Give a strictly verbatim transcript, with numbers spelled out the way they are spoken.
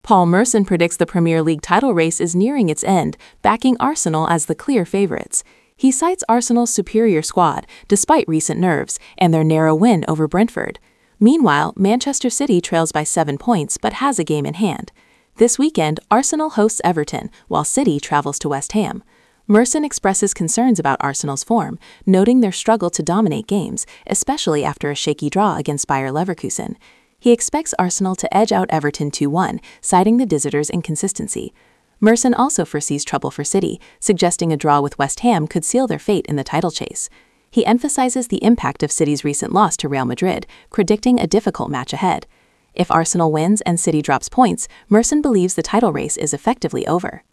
Paul Merson predicts the Premier League title race is nearing its end, backing Arsenal as the clear favorites. He cites Arsenal's superior squad, despite recent nerves, and their narrow win over Brentford. Meanwhile, Manchester City trails by seven points but has a game in hand. This weekend, Arsenal hosts Everton, while City travels to West Ham. Merson expresses concerns about Arsenal's form, noting their struggle to dominate games, especially after a shaky draw against Bayer Leverkusen. He expects Arsenal to edge out Everton two one, citing the visitors' inconsistency. Merson also foresees trouble for City, suggesting a draw with West Ham could seal their fate in the title chase. He emphasizes the impact of City's recent loss to Real Madrid, predicting a difficult match ahead. If Arsenal wins and City drops points, Merson believes the title race is effectively over.